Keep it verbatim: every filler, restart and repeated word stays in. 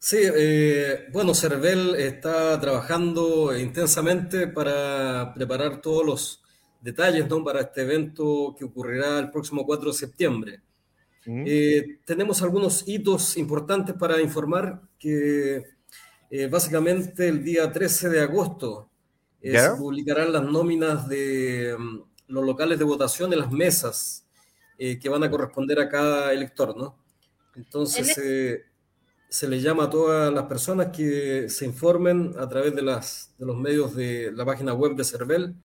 Sí, eh, bueno, CERVEL está trabajando intensamente para preparar todos los detalles, ¿no? Para este evento que ocurrirá el próximo cuatro de septiembre. ¿Mm? Eh, tenemos algunos hitos importantes para informar que eh, básicamente el día trece de agosto eh, se ¿Ya? publicarán las nóminas de mm, los locales de votación en las mesas eh, que van a corresponder a cada elector, ¿no? En Entonces, es- eh, se le llama a todas las personas que se informen a través de, las, de los medios de la página web de CERVEL